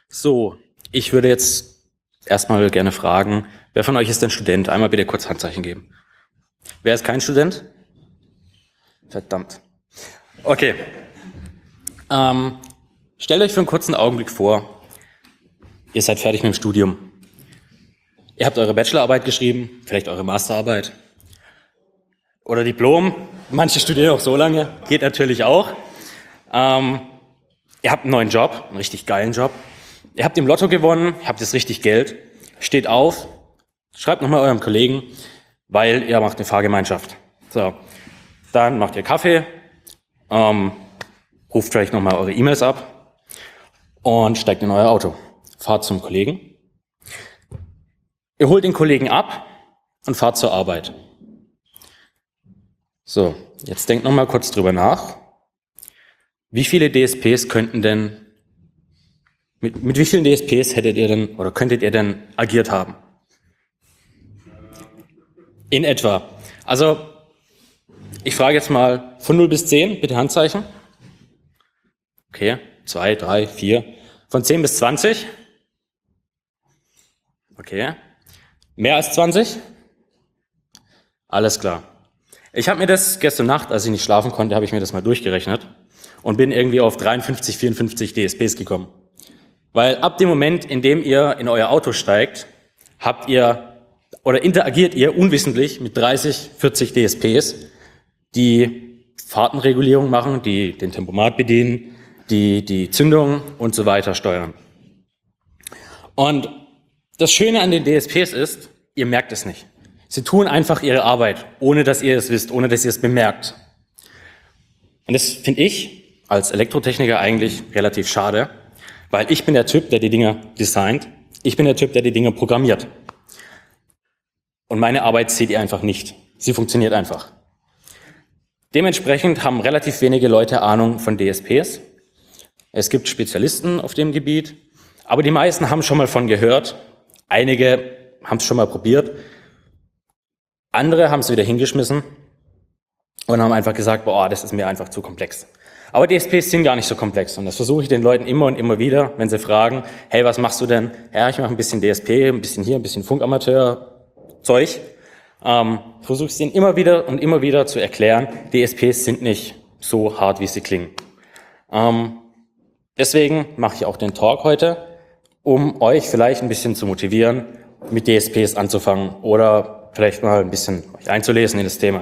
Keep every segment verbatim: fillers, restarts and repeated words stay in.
So, ich würde jetzt erstmal gerne fragen, wer von euch ist denn Student? Einmal bitte kurz Handzeichen geben. Wer ist kein Student? Verdammt. Okay. Ähm, stellt euch für einen kurzen Augenblick vor, ihr seid fertig mit dem Studium. Ihr habt eure Bachelorarbeit geschrieben, vielleicht eure Masterarbeit oder Diplom. Manche studieren auch so lange, geht natürlich auch. Ähm, ihr habt einen neuen Job, einen richtig geilen Job. Ihr habt im Lotto gewonnen, habt jetzt richtig Geld, steht auf, schreibt nochmal eurem Kollegen, weil ihr macht eine Fahrgemeinschaft. So, dann macht ihr Kaffee, ähm, ruft vielleicht nochmal eure E-Mails ab und steigt in euer Auto. Fahrt zum Kollegen. Ihr holt den Kollegen ab und fahrt zur Arbeit. So, jetzt denkt nochmal kurz drüber nach. Wie viele D S Ps könnten denn, mit, mit wie vielen D S Ps hättet ihr denn oder könntet ihr denn agiert haben? In etwa. Also, ich frage jetzt mal von null bis zehn, bitte Handzeichen. Okay, zwei, drei, vier. Von zehn bis zwanzig? Okay. Mehr als zwanzig? Alles klar. Ich habe mir das gestern Nacht, als ich nicht schlafen konnte, habe ich mir das mal durchgerechnet und bin irgendwie auf dreiundfünfzig, vierundfünfzig D S Ps gekommen. Weil ab dem Moment, in dem ihr in euer Auto steigt, habt ihr oder interagiert ihr unwissentlich mit dreißig, vierzig D S Ps, die Fahrtenregulierung machen, die den Tempomat bedienen, die die Zündung und so weiter steuern. Und das Schöne an den D S Ps ist, ihr merkt es nicht. Sie tun einfach ihre Arbeit, ohne dass ihr es wisst, ohne dass ihr es bemerkt. Und das finde ich als Elektrotechniker eigentlich relativ schade, weil ich bin der Typ, der die Dinger designt. Ich bin der Typ, der die Dinger programmiert. Und meine Arbeit seht ihr einfach nicht. Sie funktioniert einfach. Dementsprechend haben relativ wenige Leute Ahnung von D S Ps. Es gibt Spezialisten auf dem Gebiet, aber die meisten haben schon mal von gehört. Einige haben es schon mal probiert. Andere haben es wieder hingeschmissen und haben einfach gesagt, boah, das ist mir einfach zu komplex. Aber D S Ps sind gar nicht so komplex und das versuche ich den Leuten immer und immer wieder, wenn sie fragen, hey, was machst du denn? Ja, ich mache ein bisschen D S P, ein bisschen hier, ein bisschen Funkamateur-Zeug. Ähm, versuche ich denen immer wieder und immer wieder zu erklären, D S Ps sind nicht so hart, wie sie klingen. Ähm, deswegen mache ich auch den Talk heute, um euch vielleicht ein bisschen zu motivieren, mit D S Ps anzufangen oder vielleicht mal ein bisschen euch einzulesen in das Thema.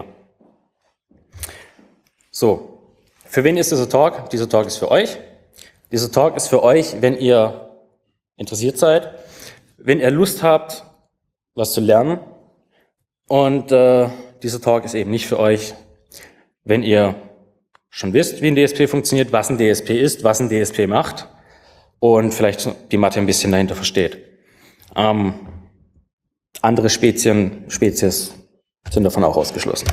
So, für wen ist dieser Talk? Dieser Talk ist für euch. Dieser Talk ist für euch, wenn ihr interessiert seid, wenn ihr Lust habt, was zu lernen. Und äh, dieser Talk ist eben nicht für euch, wenn ihr schon wisst, wie ein D S P funktioniert, was ein D S P ist, was ein D S P macht und vielleicht die Mathe ein bisschen dahinter versteht. Ähm, andere Spezien, Spezies sind davon auch ausgeschlossen.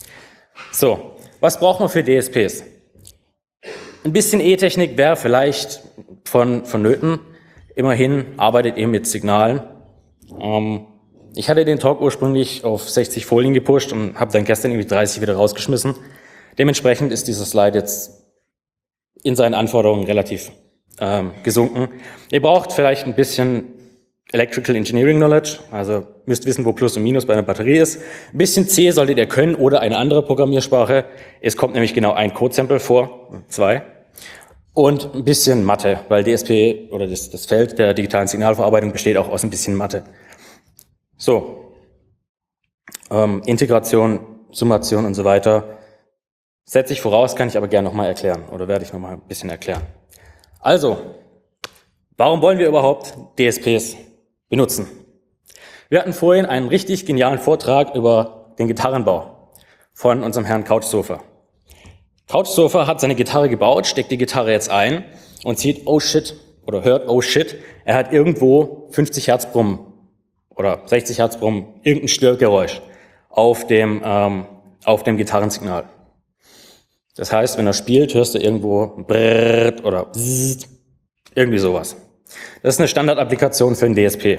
So, was braucht man für D S Ps? Ein bisschen E-Technik wäre vielleicht von, vonnöten. Immerhin arbeitet ihr mit Signalen. Ähm, ich hatte den Talk ursprünglich auf sechzig Folien gepusht und habe dann gestern irgendwie dreißig wieder rausgeschmissen. Dementsprechend ist dieser Slide jetzt in seinen Anforderungen relativ ähm, gesunken. Ihr braucht vielleicht ein bisschen Electrical Engineering Knowledge, also müsst wissen, wo Plus und Minus bei einer Batterie ist. Ein bisschen C solltet ihr können oder eine andere Programmiersprache. Es kommt nämlich genau ein Code-Sample vor, zwei. Und ein bisschen Mathe, weil D S P oder das, das Feld der digitalen Signalverarbeitung besteht auch aus ein bisschen Mathe. So, ähm, Integration, Summation und so weiter setze ich voraus, kann ich aber gerne nochmal erklären oder werde ich nochmal ein bisschen erklären. Also, warum wollen wir überhaupt D S Ps benutzen? Wir hatten vorhin einen richtig genialen Vortrag über den Gitarrenbau von unserem Herrn Couchsurfer. Couchsurfer hat seine Gitarre gebaut, steckt die Gitarre jetzt ein und sieht, oh shit, oder hört, oh shit, er hat irgendwo fünfzig Hertz Brummen oder sechzig Hertz Brummen, irgendein Störgeräusch auf dem, ähm, auf dem Gitarrensignal. Das heißt, wenn er spielt, hörst du irgendwo brrrt oder bzzzt, irgendwie sowas. Das ist eine Standardapplikation für ein D S P.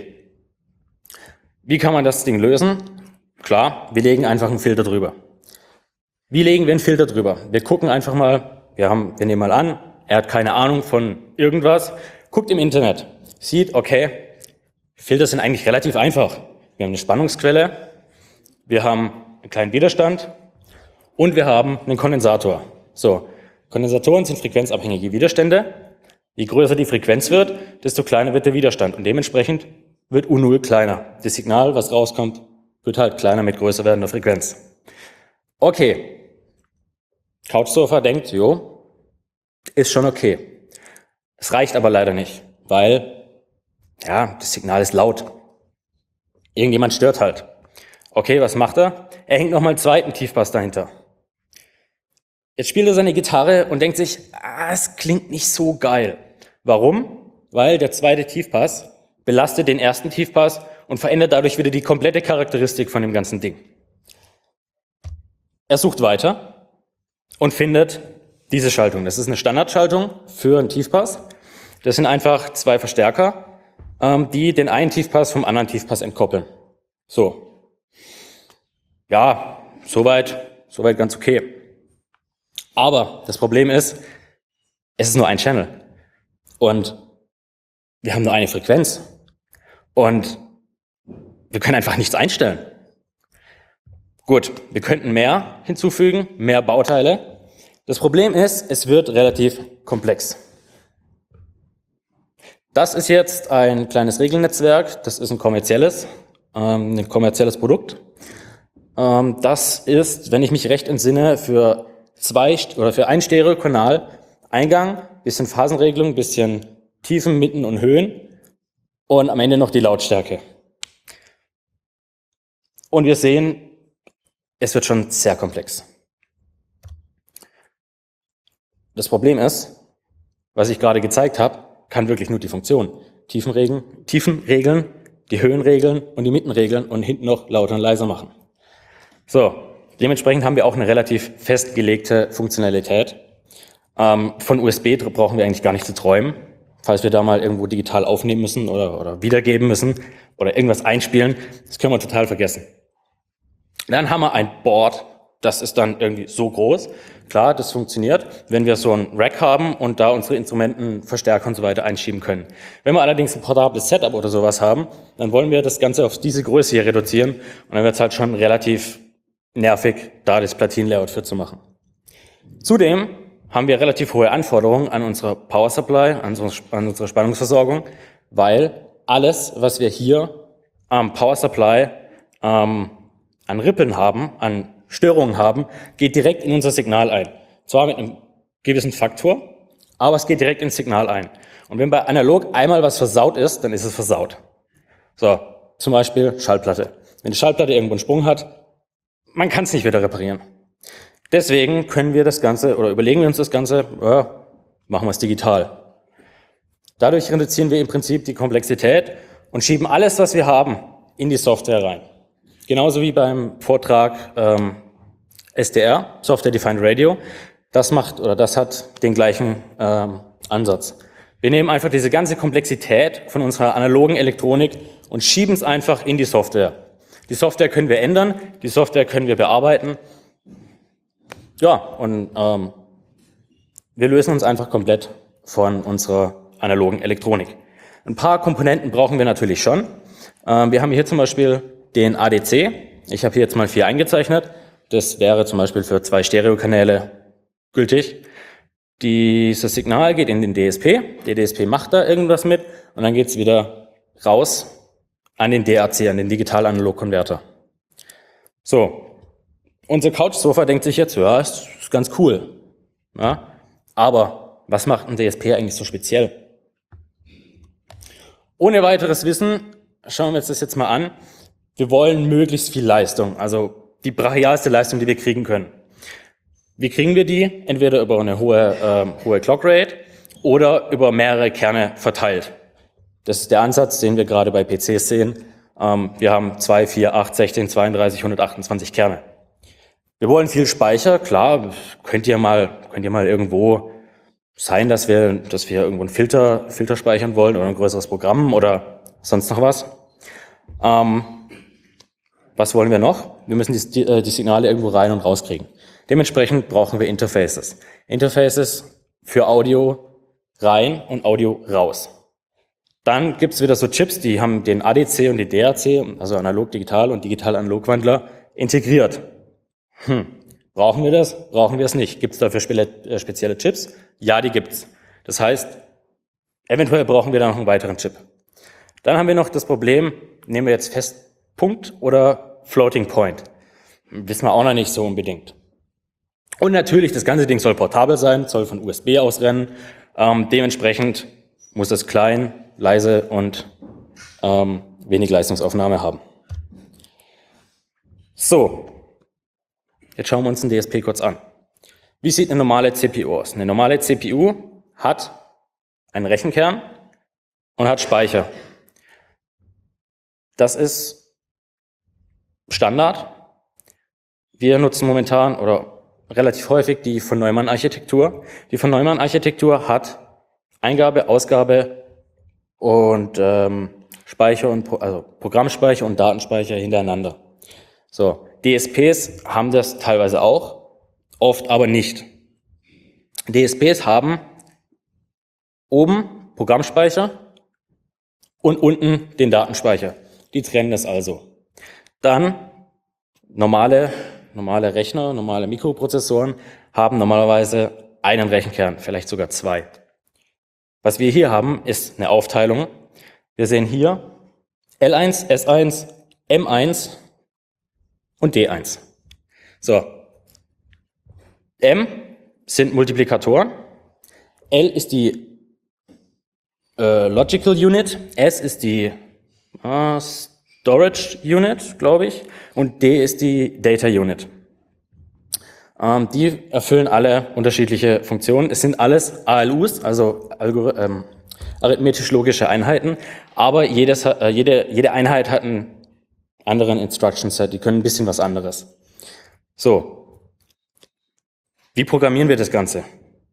Wie kann man das Ding lösen? Klar, wir legen einfach einen Filter drüber. Wie legen wir einen Filter drüber? Wir gucken einfach mal, wir, haben, wir nehmen mal an, er hat keine Ahnung von irgendwas, guckt im Internet, sieht, okay, Filter sind eigentlich relativ einfach. Wir haben eine Spannungsquelle, wir haben einen kleinen Widerstand und wir haben einen Kondensator. So, Kondensatoren sind frequenzabhängige Widerstände. Je größer die Frequenz wird, desto kleiner wird der Widerstand und dementsprechend wird U null kleiner. Das Signal, was rauskommt, wird halt kleiner mit größer werdender Frequenz. Okay, Couchsurfer denkt, jo, ist schon okay. Es reicht aber leider nicht, weil, ja, das Signal ist laut. Irgendjemand stört halt. Okay, was macht er? Er hängt nochmal einen zweiten Tiefpass dahinter. Jetzt spielt er seine Gitarre und denkt sich, ah, es klingt nicht so geil. Warum? Weil der zweite Tiefpass belastet den ersten Tiefpass und verändert dadurch wieder die komplette Charakteristik von dem ganzen Ding. Er sucht weiter und findet diese Schaltung. Das ist eine Standardschaltung für einen Tiefpass. Das sind einfach zwei Verstärker, die den einen Tiefpass vom anderen Tiefpass entkoppeln. So. Ja, soweit, soweit ganz okay. Aber das Problem ist, es ist nur ein Channel. Und wir haben nur eine Frequenz. Und wir können einfach nichts einstellen. Gut, wir könnten mehr hinzufügen, mehr Bauteile. Das Problem ist, es wird relativ komplex. Das ist jetzt ein kleines Regelnetzwerk. Das ist ein kommerzielles, ähm, ein kommerzielles Produkt. Ähm, das ist, wenn ich mich recht entsinne, für zwei oder für einen Stereokanal Eingang, bisschen Phasenregelung, bisschen Tiefen, Mitten und Höhen und am Ende noch die Lautstärke. Und wir sehen, es wird schon sehr komplex. Das Problem ist, was ich gerade gezeigt habe, kann wirklich nur die Funktion. Tiefenregeln, Tiefenregeln, die Höhenregeln und die Mittenregeln und hinten noch lauter und leiser machen. So, dementsprechend haben wir auch eine relativ festgelegte Funktionalität. Ähm, von U S B brauchen wir eigentlich gar nicht zu träumen. Falls wir da mal irgendwo digital aufnehmen müssen oder, oder wiedergeben müssen oder irgendwas einspielen, das können wir total vergessen. Dann haben wir ein Board, das ist dann irgendwie so groß. Klar, das funktioniert, wenn wir so ein Rack haben und da unsere Instrumenten, Verstärker und so weiter einschieben können. Wenn wir allerdings ein portables Setup oder sowas haben, dann wollen wir das Ganze auf diese Größe hier reduzieren und dann wird es halt schon relativ nervig, da das Platin-Layout für zu machen. Zudem haben wir relativ hohe Anforderungen an unsere Power Supply, an unsere, an unsere Spannungsversorgung, weil alles, was wir hier am Power Supply ähm, an Rippeln haben, an Störungen haben, geht direkt in unser Signal ein. Zwar mit einem gewissen Faktor, aber es geht direkt ins Signal ein. Und wenn bei analog einmal was versaut ist, dann ist es versaut. So, zum Beispiel Schallplatte. Wenn die Schallplatte irgendwo einen Sprung hat, man kann es nicht wieder reparieren. Deswegen können wir das Ganze, oder überlegen wir uns das Ganze, ja, machen wir es digital. Dadurch reduzieren wir im Prinzip die Komplexität und schieben alles, was wir haben, in die Software rein. Genauso wie beim Vortrag ähm, S D R, Software Defined Radio. Das macht, oder das hat den gleichen ähm, Ansatz. Wir nehmen einfach diese ganze Komplexität von unserer analogen Elektronik und schieben es einfach in die Software. Die Software können wir ändern, die Software können wir bearbeiten. Ja, und ähm, wir lösen uns einfach komplett von unserer analogen Elektronik. Ein paar Komponenten brauchen wir natürlich schon. Ähm, wir haben hier zum Beispiel den A D C. Ich habe hier jetzt mal vier eingezeichnet. Das wäre zum Beispiel für zwei Stereokanäle gültig. Dieses Signal geht in den D S P. Der D S P macht da irgendwas mit und dann geht es wieder raus an den D A C, an den Digital-Analog-Konverter. So, unser Couchsofa denkt sich jetzt, ja, ist, ist ganz cool. Ja, aber was macht ein D S P eigentlich so speziell? Ohne weiteres Wissen schauen wir uns das jetzt mal an. Wir wollen möglichst viel Leistung, also die brachialste Leistung, die wir kriegen können. Wie kriegen wir die? Entweder über eine hohe, äh, hohe Clockrate oder über mehrere Kerne verteilt. Das ist der Ansatz, den wir gerade bei P Cs sehen. Ähm, wir haben zwei, vier, acht, sechzehn, zweiunddreißig, hundertachtundzwanzig Kerne. Wir wollen viel Speicher, klar, könnt ihr mal, könnt ihr mal irgendwo sein, dass wir, dass wir irgendwo einen Filter, Filter speichern wollen oder ein größeres Programm oder sonst noch was. Ähm, was wollen wir noch? Wir müssen die, die, die Signale irgendwo rein und rauskriegen. Dementsprechend brauchen wir Interfaces. Interfaces für Audio rein und Audio raus. Dann gibt es wieder so Chips, die haben den A D C und den D A C, also Analog-Digital und Digital-Analog-Wandler, integriert. Hm. Brauchen wir das? Brauchen wir es nicht. Gibt es dafür spezielle Chips? Ja, die gibt's. Das heißt, eventuell brauchen wir da noch einen weiteren Chip. Dann haben wir noch das Problem, nehmen wir jetzt fest Punkt oder Floating Point. Wissen wir auch noch nicht so unbedingt. Und natürlich, das ganze Ding soll portabel sein, soll von U S B aus rennen. Ähm, dementsprechend muss es klein, leise und ähm, wenig Leistungsaufnahme haben. So, jetzt schauen wir uns den D S P kurz an. Wie sieht eine normale C P U aus? Eine normale C P U hat einen Rechenkern und hat Speicher. Das ist Standard. Wir nutzen momentan oder relativ häufig die von Neumann-Architektur. Die von Neumann-Architektur hat Eingabe, Ausgabe und ähm, Speicher und also Programmspeicher und Datenspeicher hintereinander. So, D S Ps haben das teilweise auch, oft aber nicht. D S Ps haben oben Programmspeicher und unten den Datenspeicher. Die trennen das also. Dann normale, normale Rechner, normale Mikroprozessoren haben normalerweise einen Rechenkern, vielleicht sogar zwei. Was wir hier haben, ist eine Aufteilung. Wir sehen hier L eins, S eins, M eins und D eins. So, M sind Multiplikatoren, L ist die äh, Logical Unit, S ist die äh, Storage Unit, glaube ich, und D ist die Data Unit. Ähm, die erfüllen alle unterschiedliche Funktionen. Es sind alles A L Us, also Algor ähm, arithmetisch-logische Einheiten, aber jedes, äh, jede, jede Einheit hat einen anderen Instruction Set, die können ein bisschen was anderes. So, wie programmieren wir das Ganze?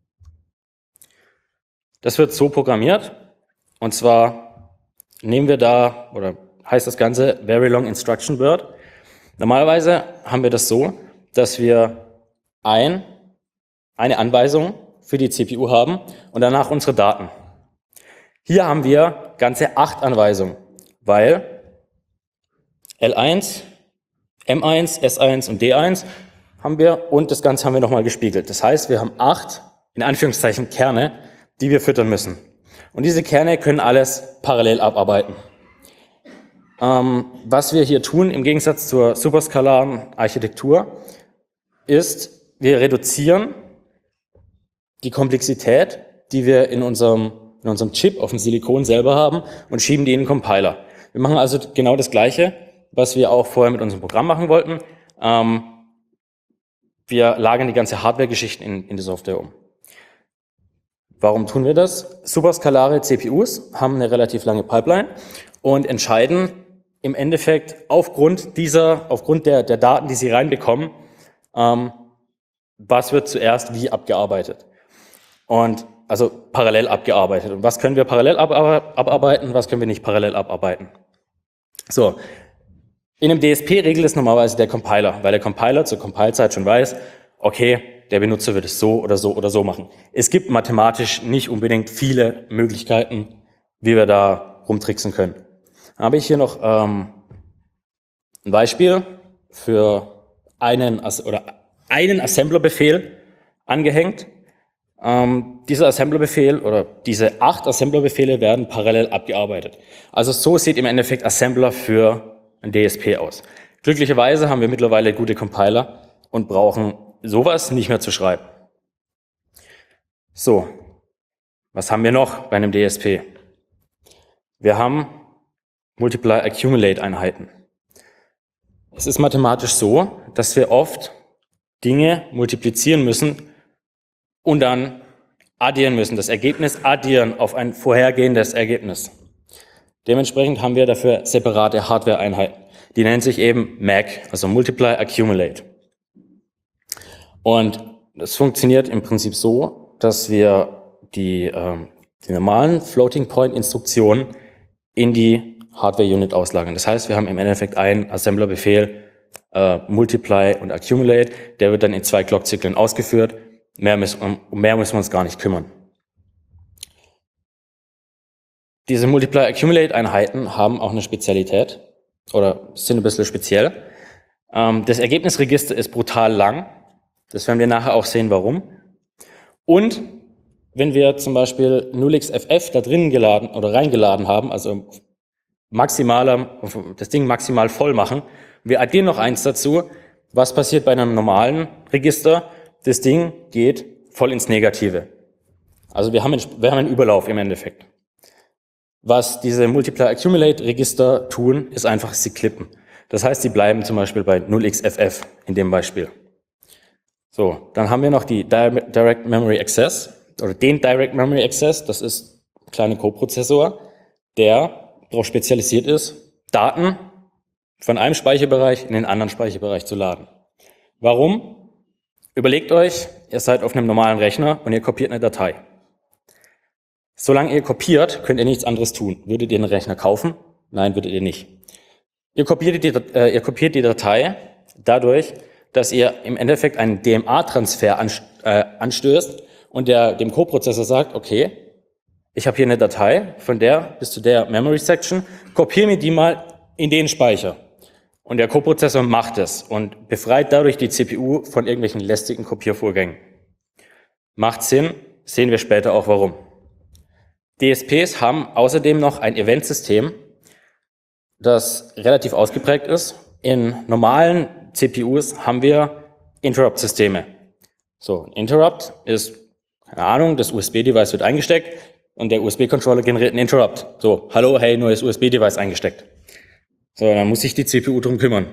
Das wird so programmiert, und zwar nehmen wir da, oder heißt das Ganze Very Long Instruction Word. Normalerweise haben wir das so, dass wir ein, eine Anweisung für die C P U haben und danach unsere Daten. Hier haben wir ganze acht Anweisungen, weil L eins, M eins, S eins und D eins haben wir und das Ganze haben wir nochmal gespiegelt. Das heißt, wir haben acht, in Anführungszeichen, Kerne, die wir füttern müssen. Und diese Kerne können alles parallel abarbeiten. Ähm, was wir hier tun, im Gegensatz zur superskalaren Architektur, ist, wir reduzieren die Komplexität, die wir in unserem, in unserem Chip auf dem Silikon selber haben, und schieben die in den Compiler. Wir machen also genau das Gleiche, was wir auch vorher mit unserem Programm machen wollten. Ähm, wir lagern die ganze Hardware-Geschichten in, in die Software um. Warum tun wir das? Superskalare C P Us haben eine relativ lange Pipeline und entscheiden im Endeffekt aufgrund dieser, aufgrund der, der Daten, die sie reinbekommen, ähm, was wird zuerst wie abgearbeitet. Und also parallel abgearbeitet. Und was können wir parallel abarbeiten, was können wir nicht parallel abarbeiten. So, in einem D S P regelt es normalerweise der Compiler, weil der Compiler zur Compile-Zeit schon weiß, okay, der Benutzer wird es so oder so oder so machen. Es gibt mathematisch nicht unbedingt viele Möglichkeiten, wie wir da rumtricksen können. Dann habe ich hier noch ähm, ein Beispiel für einen, oder einen Assembler-Befehl angehängt. Ähm, dieser Assembler-Befehl oder diese acht Assembler-Befehle werden parallel abgearbeitet. Also so sieht im Endeffekt Assembler für ein D S P aus. Glücklicherweise haben wir mittlerweile gute Compiler und brauchen sowas nicht mehr zu schreiben. So, was haben wir noch bei einem D S P? Wir haben Multiply-Accumulate-Einheiten. Es ist mathematisch so, dass wir oft Dinge multiplizieren müssen und dann addieren müssen, das Ergebnis addieren auf ein vorhergehendes Ergebnis. Dementsprechend haben wir dafür separate Hardware-Einheiten. Die nennen sich eben M A C, also Multiply Accumulate. Und das funktioniert im Prinzip so, dass wir die, ähm, die normalen Floating-Point-Instruktionen in die Hardware-Unit auslagern. Das heißt, wir haben im Endeffekt einen Assembler-Befehl, äh, Multiply und Accumulate, der wird dann in zwei Clock-Zyklen ausgeführt. Mehr müssen, um mehr müssen wir uns gar nicht kümmern. Diese Multiply-Accumulate-Einheiten haben auch eine Spezialität oder sind ein bisschen speziell. Ähm, das Ergebnisregister ist brutal lang. Das werden wir nachher auch sehen, warum. Und wenn wir zum Beispiel null x f f da drin geladen oder reingeladen haben, also maximaler, das Ding maximal voll machen, wir addieren noch eins dazu, was passiert bei einem normalen Register? Das Ding geht voll ins Negative. Also wir haben einen, wir haben einen Überlauf im Endeffekt. Was diese Multiply-Accumulate-Register tun, ist einfach, sie klippen. Das heißt, sie bleiben zum Beispiel bei null x f f in dem Beispiel. So, dann haben wir noch die Direct Memory Access oder den Direct Memory Access. Das ist ein kleiner Coprozessor, der darauf spezialisiert ist, Daten von einem Speicherbereich in den anderen Speicherbereich zu laden. Warum? Überlegt euch, ihr seid auf einem normalen Rechner und ihr kopiert eine Datei. Solange ihr kopiert, könnt ihr nichts anderes tun. Würdet ihr einen Rechner kaufen? Nein, würdet ihr nicht. Ihr kopiert die, äh, ihr kopiert die Datei dadurch, dass ihr im Endeffekt einen D M A-Transfer anstößt und der dem Coprozessor sagt, okay, ich habe hier eine Datei von der bis zu der Memory Section, kopiere mir die mal in den Speicher. Und der Coprozessor macht es und befreit dadurch die C P U von irgendwelchen lästigen Kopiervorgängen. Macht Sinn, sehen wir später auch warum. D S Ps haben außerdem noch ein Eventsystem, das relativ ausgeprägt ist. In normalen C P Us haben wir Interrupt-Systeme. So, ein Interrupt ist, keine Ahnung, das U S B-Device wird eingesteckt und der U S B-Controller generiert einen Interrupt. So, hallo, hey, neues U S B-Device eingesteckt. So, dann muss sich die C P U drum kümmern.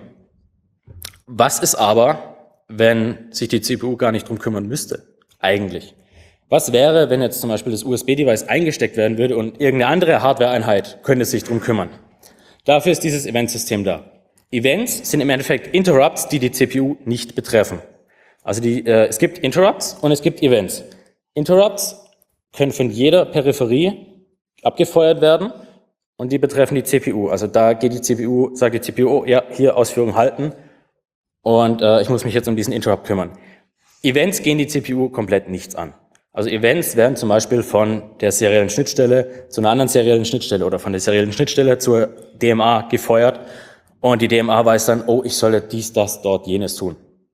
Was ist aber, wenn sich die C P U gar nicht drum kümmern müsste? Eigentlich. Was wäre, wenn jetzt zum Beispiel das U S B-Device eingesteckt werden würde und irgendeine andere Hardware-Einheit könnte sich drum kümmern? Dafür ist dieses Eventsystem da. Events sind im Endeffekt Interrupts, die die C P U nicht betreffen. Also die, äh, es gibt Interrupts und es gibt Events. Interrupts können von jeder Peripherie abgefeuert werden und die betreffen die C P U. Also da geht die C P U, sagt die C P U, oh, ja, hier Ausführung halten und äh, ich muss mich jetzt um diesen Interrupt kümmern. Events gehen die C P U komplett nichts an. Also Events werden zum Beispiel von der seriellen Schnittstelle zu einer anderen seriellen Schnittstelle oder von der seriellen Schnittstelle zur D M A gefeuert und die D M A weiß dann, oh, ich solle dies, das, dort, jenes tun.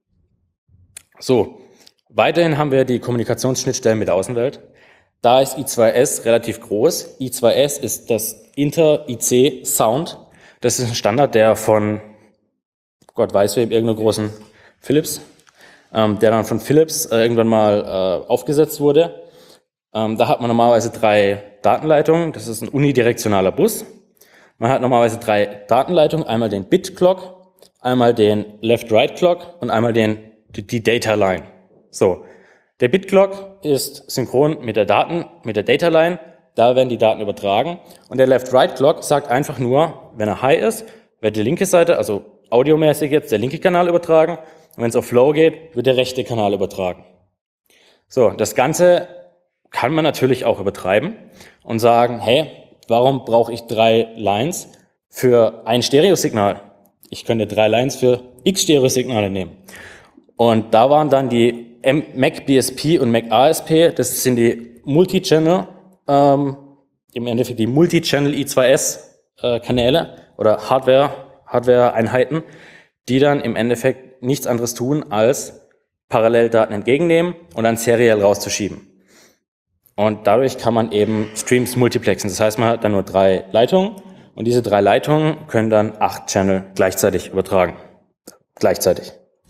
So, weiterhin haben wir die Kommunikationsschnittstellen mit der Außenwelt. Da ist I zwei S relativ groß. I zwei S ist das Inter-I C Sound. Das ist ein Standard, der von, Gott weiß wem, irgendeiner großen Philips, ähm, der dann von Philips äh, irgendwann mal äh, aufgesetzt wurde. Ähm, da hat man normalerweise drei Datenleitungen. Das ist ein unidirektionaler Bus. Man hat normalerweise drei Datenleitungen. Einmal den Bit-Clock, einmal den Left-Right-Clock und einmal den, die, die Data-Line. So. Der Bit-Clock ist synchron mit der Daten, mit der Data-Line. Da werden die Daten übertragen. Und der Left-Right-Clock sagt einfach nur, wenn er high ist, wird die linke Seite, also audiomäßig jetzt, der linke Kanal übertragen. Und wenn es auf Low geht, wird der rechte Kanal übertragen. So, das Ganze kann man natürlich auch übertreiben und sagen, hey, warum brauche ich drei Lines für ein Stereosignal? Ich könnte drei Lines für x Stereosignale nehmen. Und da waren dann die M A C B S P und M A C A S P, das sind die Multi-Channel, ähm, im Endeffekt die Multi-Channel I zwei S äh, Kanäle oder Hardware, Hardware-Einheiten, die dann im Endeffekt nichts anderes tun, als parallel Daten entgegennehmen und dann seriell rauszuschieben. Und dadurch kann man eben Streams multiplexen. Das heißt, man hat dann nur drei Leitungen und diese drei Leitungen können dann acht Channel gleichzeitig übertragen. Gleichzeitig.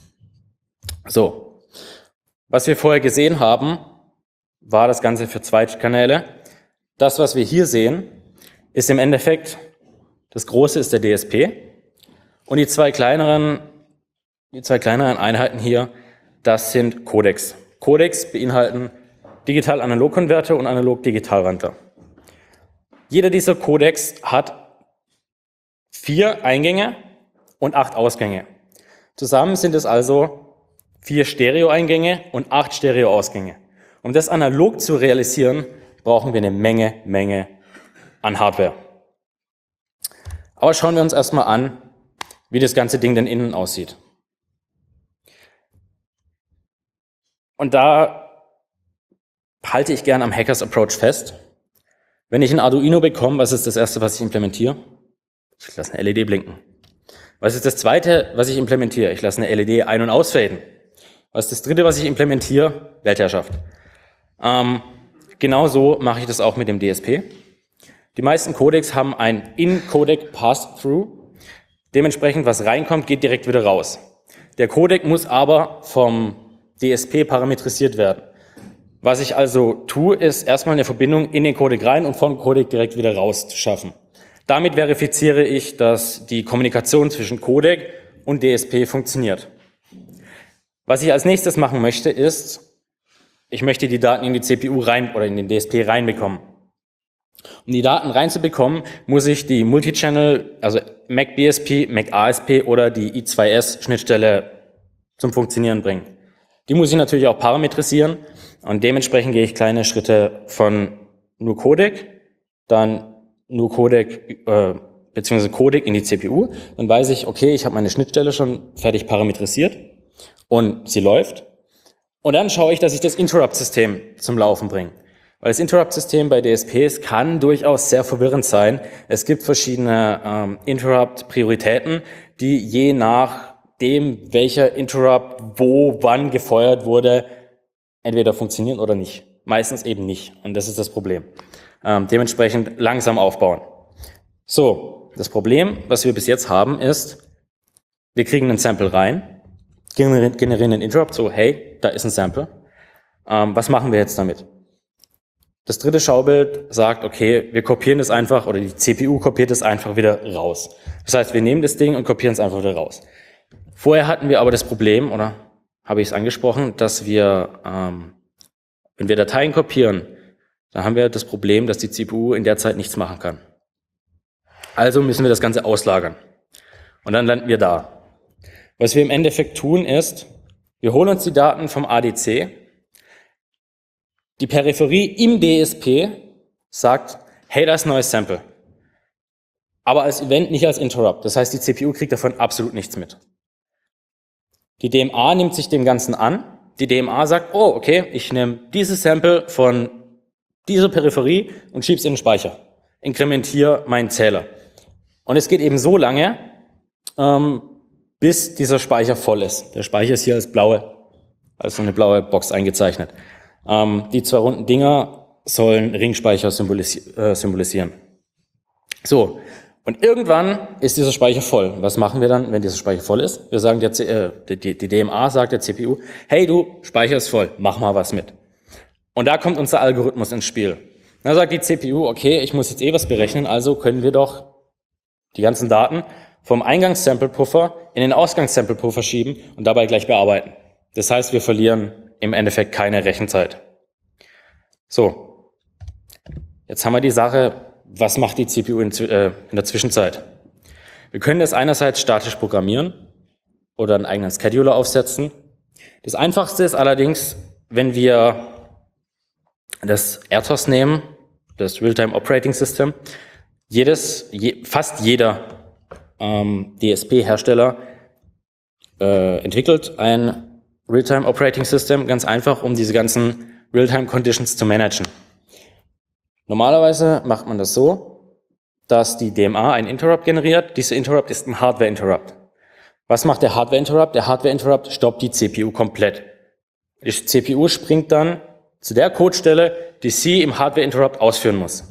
So. Was wir vorher gesehen haben, war das Ganze für zwei Kanäle. Das, was wir hier sehen, ist im Endeffekt, das große ist der D S P und die zwei kleineren, die zwei kleineren Einheiten hier, das sind Codecs. Codecs beinhalten Digital-Analog-Konverter und Analog-Digital-Wandler. Jeder dieser Codecs hat vier Eingänge und acht Ausgänge. Zusammen sind es also vier Stereo-Eingänge und acht Stereo-Ausgänge. Um das analog zu realisieren, brauchen wir eine Menge, Menge an Hardware. Aber schauen wir uns erstmal an, wie das ganze Ding denn innen aussieht. Und da halte ich gern am Hackers Approach fest. Wenn ich ein Arduino bekomme, was ist das erste, was ich implementiere? Ich lasse eine L E D blinken. Was ist das zweite, was ich implementiere? Ich lasse eine L E D ein- und ausfaden. Was ist das dritte, was ich implementiere? Weltherrschaft. Ähm, genauso mache ich das auch mit dem D S P. Die meisten Codecs haben ein In-Codec Pass-Through. Dementsprechend, was reinkommt, geht direkt wieder raus. Der Codec muss aber vom D S P parametrisiert werden. Was ich also tue, ist erstmal eine Verbindung in den Codec rein und vom Codec direkt wieder raus zu schaffen. Damit verifiziere ich, dass die Kommunikation zwischen Codec und D S P funktioniert. Was ich als nächstes machen möchte, ist, ich möchte die Daten in die C P U rein oder in den D S P reinbekommen. Um die Daten reinzubekommen, muss ich die Multichannel, also M A C B S P, M A C A S P oder die I zwei S-Schnittstelle zum Funktionieren bringen. Die muss ich natürlich auch parametrisieren und dementsprechend gehe ich kleine Schritte von nur Codec, dann nur Codec äh, beziehungsweise Codec in die C P U. Dann weiß ich, okay, ich habe meine Schnittstelle schon fertig parametrisiert und sie läuft. Und dann schaue ich, dass ich das Interrupt-System zum Laufen bringe. Weil das Interrupt-System bei D S Ps kann durchaus sehr verwirrend sein. Es gibt verschiedene ähm, Interrupt-Prioritäten, die je nachdem, welcher Interrupt wo, wann gefeuert wurde, entweder funktionieren oder nicht. Meistens eben nicht. Und das ist das Problem. Ähm, dementsprechend langsam aufbauen. So, das Problem, was wir bis jetzt haben, ist, wir kriegen ein Sample rein, generieren einen Interrupt, so, hey, da ist ein Sample. Ähm, was machen wir jetzt damit? Das dritte Schaubild sagt, okay, wir kopieren das einfach, oder die C P U kopiert es einfach wieder raus. Das heißt, wir nehmen das Ding und kopieren es einfach wieder raus. Vorher hatten wir aber das Problem, oder habe ich es angesprochen, dass wir, ähm, wenn wir Dateien kopieren, dann haben wir das Problem, dass die C P U in der Zeit nichts machen kann. Also müssen wir das Ganze auslagern. Und dann landen wir da. Was wir im Endeffekt tun ist, wir holen uns die Daten vom A D C. Die Peripherie im D S P sagt, hey, da ist ein neues Sample. Aber als Event, nicht als Interrupt. Das heißt, die C P U kriegt davon absolut nichts mit. Die D M A nimmt sich dem Ganzen an. Die D M A sagt, oh, okay, ich nehme dieses Sample von dieser Peripherie und schiebe es in den Speicher. Inkrementiere meinen Zähler. Und es geht eben so lange, ähm, bis dieser Speicher voll ist. Der Speicher ist hier als blaue, als so eine blaue Box eingezeichnet. Ähm, die zwei runden Dinger sollen Ringspeicher symbolisi äh, symbolisieren. So, und irgendwann ist dieser Speicher voll. Was machen wir dann, wenn dieser Speicher voll ist? Wir sagen, der C äh, die, die D M A sagt der C P U, hey du, Speicher ist voll, mach mal was mit. Und da kommt unser Algorithmus ins Spiel. Dann sagt die C P U, okay, ich muss jetzt eh was berechnen, also können wir doch die ganzen Daten vom Eingangs-Sample-Puffer in den Ausgangs-Sample-Puffer schieben und dabei gleich bearbeiten. Das heißt, wir verlieren im Endeffekt keine Rechenzeit. So, jetzt haben wir die Sache, was macht die C P U in, äh, in der Zwischenzeit? Wir können das einerseits statisch programmieren oder einen eigenen Scheduler aufsetzen. Das Einfachste ist allerdings, wenn wir das R T O S nehmen, das Real-Time Operating System. Jedes, je, fast jeder ähm, D S P-Hersteller äh, entwickelt ein Real-Time Operating System, ganz einfach, um diese ganzen Real-Time Conditions zu managen. Normalerweise macht man das so, dass die D M A einen Interrupt generiert. Dieser Interrupt ist ein Hardware-Interrupt. Was macht der Hardware-Interrupt? Der Hardware-Interrupt stoppt die C P U komplett. Die C P U springt dann zu der Codestelle, die sie im Hardware-Interrupt ausführen muss.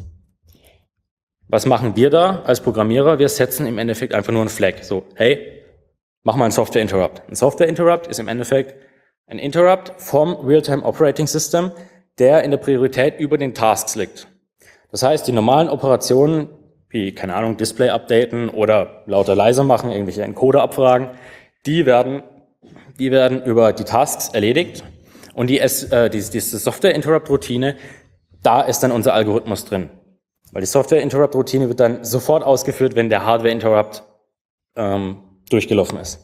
Was machen wir da als Programmierer? Wir setzen im Endeffekt einfach nur einen Flag. So, hey, mach mal einen Software-Interrupt. Ein Software-Interrupt ist im Endeffekt ein Interrupt vom Real-Time Operating System, der in der Priorität über den Tasks liegt. Das heißt, die normalen Operationen, wie, keine Ahnung, Display updaten oder lauter leiser machen, irgendwelche Encoder abfragen, die werden, die werden über die Tasks erledigt. Und die, äh, diese, diese Software-Interrupt-Routine, da ist dann unser Algorithmus drin. Weil die Software-Interrupt-Routine wird dann sofort ausgeführt, wenn der Hardware-Interrupt ähm, durchgelaufen ist.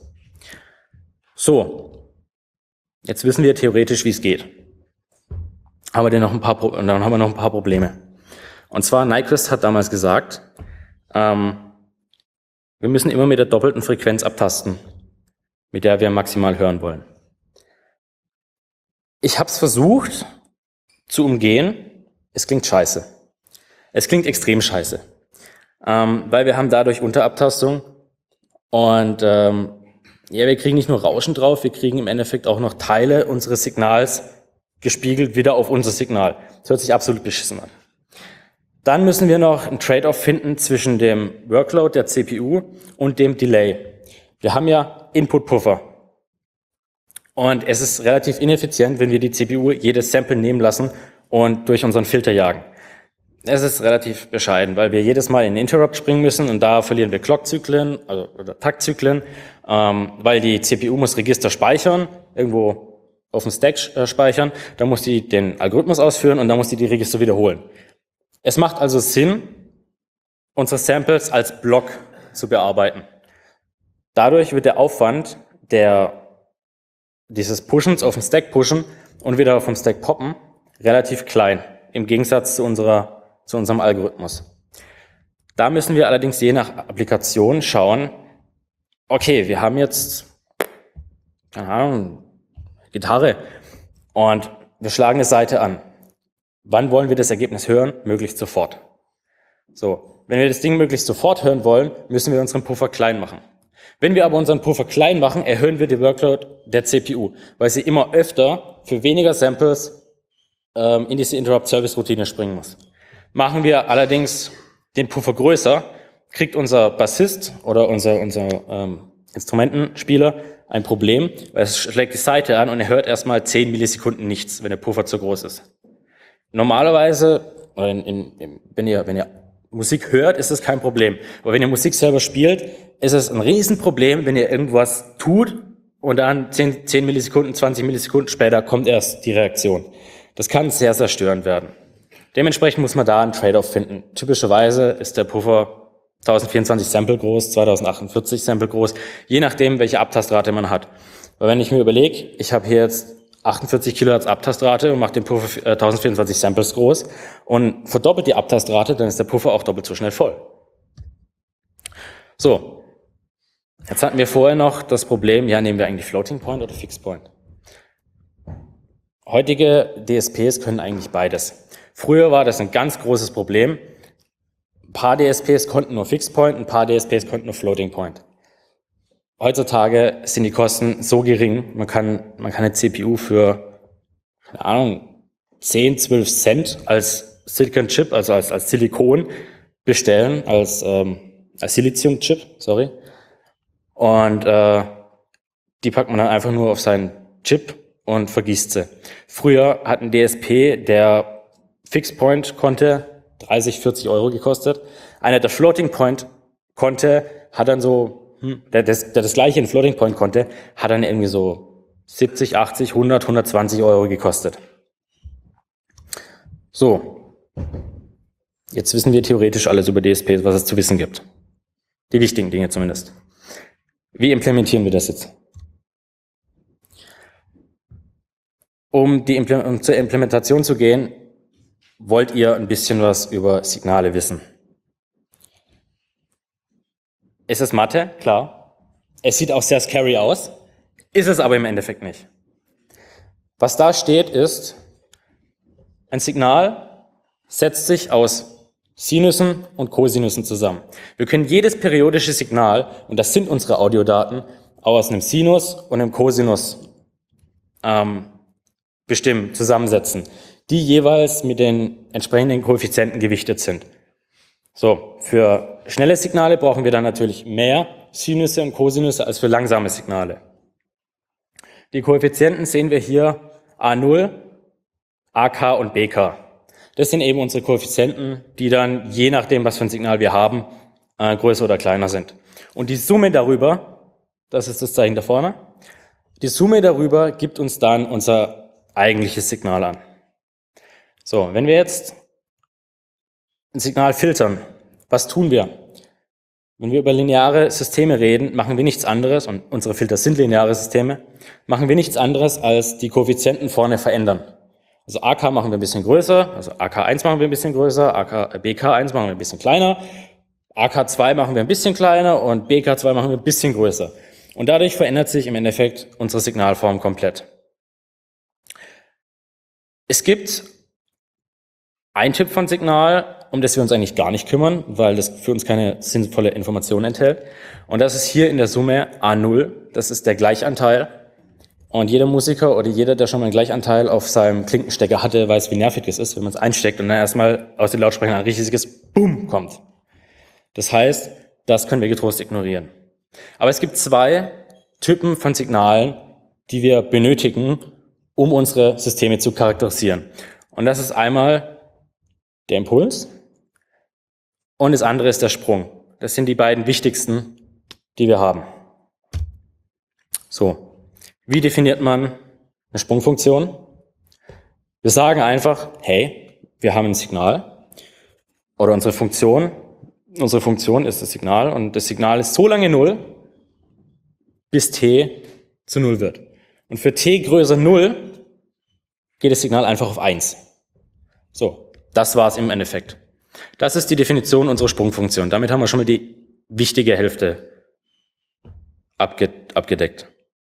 So, jetzt wissen wir theoretisch, wie es geht. Aber dann, noch ein paar, dann haben wir noch ein paar Probleme. Und zwar, Nyquist hat damals gesagt, ähm, wir müssen immer mit der doppelten Frequenz abtasten, mit der wir maximal hören wollen. Ich habe es versucht zu umgehen, es klingt scheiße. Es klingt extrem scheiße, ähm, weil wir haben dadurch Unterabtastung und ähm, ja, wir kriegen nicht nur Rauschen drauf, wir kriegen im Endeffekt auch noch Teile unseres Signals gespiegelt wieder auf unser Signal. Das hört sich absolut beschissen an. Dann müssen wir noch einen Trade-off finden zwischen dem Workload der C P U und dem Delay. Wir haben ja Input-Puffer. Und es ist relativ ineffizient, wenn wir die C P U jedes Sample nehmen lassen und durch unseren Filter jagen. Es ist relativ bescheiden, weil wir jedes Mal in den Interrupt springen müssen und da verlieren wir Clock-Zyklen also, oder Taktzyklen, ähm, weil die C P U muss Register speichern, irgendwo auf dem Stack äh, speichern, dann muss die den Algorithmus ausführen und dann muss die die Register wiederholen. Es macht also Sinn, unsere Samples als Block zu bearbeiten. Dadurch wird der Aufwand der dieses Pushens auf den Stack pushen und wieder vom Stack poppen relativ klein, im Gegensatz zu unserer zu unserem Algorithmus. Da müssen wir allerdings je nach Applikation schauen, okay, wir haben jetzt, keine Ahnung, Gitarre und wir schlagen eine Seite an. Wann wollen wir das Ergebnis hören? Möglichst sofort. So, wenn wir das Ding möglichst sofort hören wollen, müssen wir unseren Puffer klein machen. Wenn wir aber unseren Puffer klein machen, erhöhen wir die Workload der C P U, weil sie immer öfter für weniger Samples ähm, in diese Interrupt-Service-Routine springen muss. Machen wir allerdings den Puffer größer, kriegt unser Bassist oder unser, unser ähm, Instrumentenspieler ein Problem, weil es schlägt die Seite an und er hört erstmal zehn Millisekunden nichts, wenn der Puffer zu groß ist. Normalerweise, oder in, in, wenn, ihr, wenn ihr Musik hört, ist es kein Problem. Aber wenn ihr Musik selber spielt, ist es ein Riesenproblem, wenn ihr irgendwas tut und dann zehn, zehn Millisekunden, zwanzig Millisekunden später kommt erst die Reaktion. Das kann sehr, sehr störend werden. Dementsprechend muss man da einen Trade-off finden. Typischerweise ist der Puffer tausendvierundzwanzig Sample groß, zweitausendachundvierzig Sample groß, je nachdem, welche Abtastrate man hat. Weil wenn ich mir überlege, ich habe hier jetzt achtundvierzig Kilohertz Abtastrate und mache den Puffer äh, tausendvierundzwanzig Samples groß und verdoppelt die Abtastrate, dann ist der Puffer auch doppelt so schnell voll. So, jetzt hatten wir vorher noch das Problem, ja, nehmen wir eigentlich Floating Point oder Fixed Point? Heutige D S Ps können eigentlich beides. Früher war das ein ganz großes Problem. Ein paar D S Ps konnten nur Fixed Point, ein paar D S Ps konnten nur Floating Point. Heutzutage sind die Kosten so gering, man kann, man kann eine C P U für, keine Ahnung, zehn, zwölf Cent als Silicon Chip, also als, als Silikon bestellen, als, ähm, als Silizium Chip, sorry. Und äh, die packt man dann einfach nur auf seinen Chip und vergießt sie. Früher hat ein D S P, der Fixed Point konnte, dreißig, vierzig Euro gekostet. Einer, der Floating Point konnte, hat dann so, hm, der, das, der das gleiche in Floating Point konnte, hat dann irgendwie so siebzig, achtzig, hundert, hundertzwanzig Euro gekostet. So. Jetzt wissen wir theoretisch alles über D S Ps, was es zu wissen gibt. Die wichtigen Dinge zumindest. Wie implementieren wir das jetzt? Um, die Imple- um zur Implementation zu gehen, wollt ihr ein bisschen was über Signale wissen. Ist es Mathe? Klar. Es sieht auch sehr scary aus, ist es aber im Endeffekt nicht. Was da steht ist, ein Signal setzt sich aus Sinussen und Kosinüssen zusammen. Wir können jedes periodische Signal, und das sind unsere Audiodaten, aus einem Sinus und einem Kosinus ähm, bestimmen, zusammensetzen, die jeweils mit den entsprechenden Koeffizienten gewichtet sind. So, für schnelle Signale brauchen wir dann natürlich mehr Sinüsse und Kosinüsse als für langsame Signale. Die Koeffizienten sehen wir hier A null, A K und B K. Das sind eben unsere Koeffizienten, die dann, je nachdem, was für ein Signal wir haben, äh, größer oder kleiner sind. Und die Summe darüber, das ist das Zeichen da vorne, die Summe darüber gibt uns dann unser eigentliches Signal an. So, wenn wir jetzt ein Signal filtern, was tun wir? Wenn wir über lineare Systeme reden, machen wir nichts anderes, und unsere Filter sind lineare Systeme, machen wir nichts anderes, als die Koeffizienten vorne verändern. Also A K machen wir ein bisschen größer, also A K eins machen wir ein bisschen größer, A K, B K eins machen wir ein bisschen kleiner, A K zwei machen wir ein bisschen kleiner und B K zwei machen wir ein bisschen größer. Und dadurch verändert sich im Endeffekt unsere Signalform komplett. Es gibt ein Typ von Signal, um das wir uns eigentlich gar nicht kümmern, weil das für uns keine sinnvolle Information enthält. Und das ist hier in der Summe A null, das ist der Gleichanteil. Und jeder Musiker oder jeder, der schon mal einen Gleichanteil auf seinem Klinkenstecker hatte, weiß, wie nervig es ist, wenn man es einsteckt und dann erstmal aus den Lautsprechern ein richtiges Boom kommt. Das heißt, das können wir getrost ignorieren. Aber es gibt zwei Typen von Signalen, die wir benötigen, um unsere Systeme zu charakterisieren. Und das ist einmal der Impuls und das andere ist der Sprung. Das sind die beiden wichtigsten, die wir haben. So, wie definiert man eine Sprungfunktion? Wir sagen einfach, hey, wir haben ein Signal oder unsere Funktion. Unsere Funktion ist das Signal und das Signal ist so lange null, bis t zu null wird. Und für t größer null geht das Signal einfach auf eins. So, das war's im Endeffekt. Das ist die Definition unserer Sprungfunktion. Damit haben wir schon mal die wichtige Hälfte abge abgedeckt.